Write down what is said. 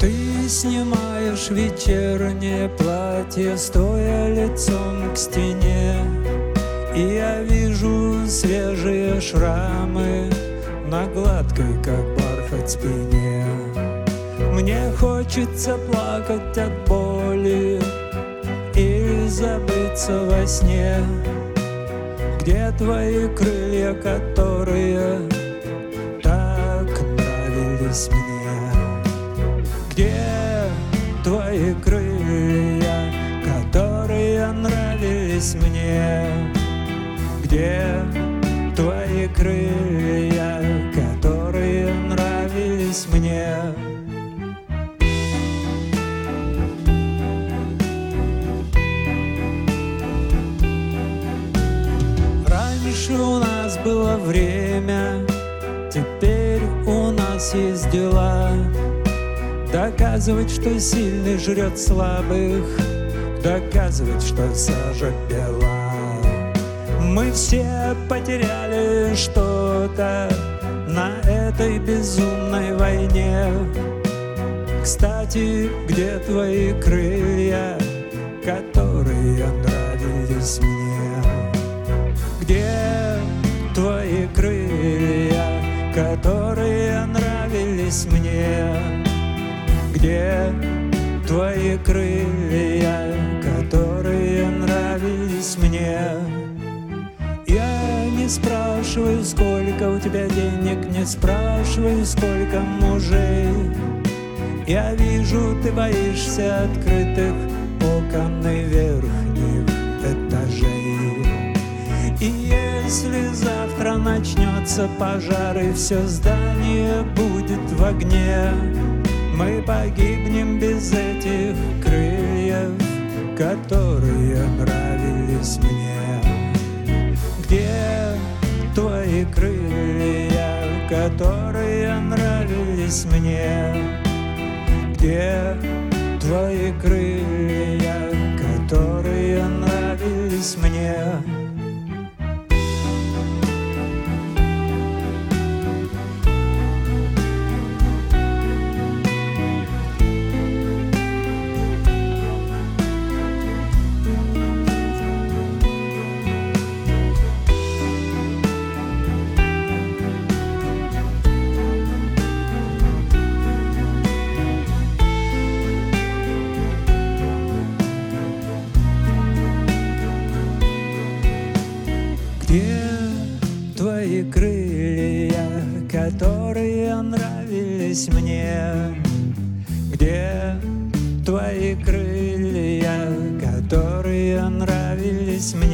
Ты снимаешь вечернее платье, стоя лицом к стене, и я вижу свежие шрамы на гладкой, как бархат, спине. Мне хочется плакать от боли и забыться во сне. Где твои крылья, которые так нравились мне? Где твои крылья, которые нравились мне? Где твои крылья, которые нравились мне? Раньше у нас было время, теперь у нас есть дела. Доказывать, что сильный жрет слабых, доказывать, что сажа бела. Мы все потеряли что-то на этой безумной войне. Кстати, где твои крылья, которые нравились мне? Где твои крылья, которые нравились мне? Где твои крылья, которые нравились мне? Я не спрашиваю, сколько у тебя денег, не спрашиваю, сколько мужей. Я вижу, ты боишься открытых окон и верхних этажей. И если завтра начнется пожар и все здание будет в огне, мы погибнем без этих крыльев, которые нравились мне. Где твои крылья, которые нравились мне? Где твои крылья, которые нравились мне? Где твои крылья, которые нравились мне? Где твои крылья, которые нравились мне?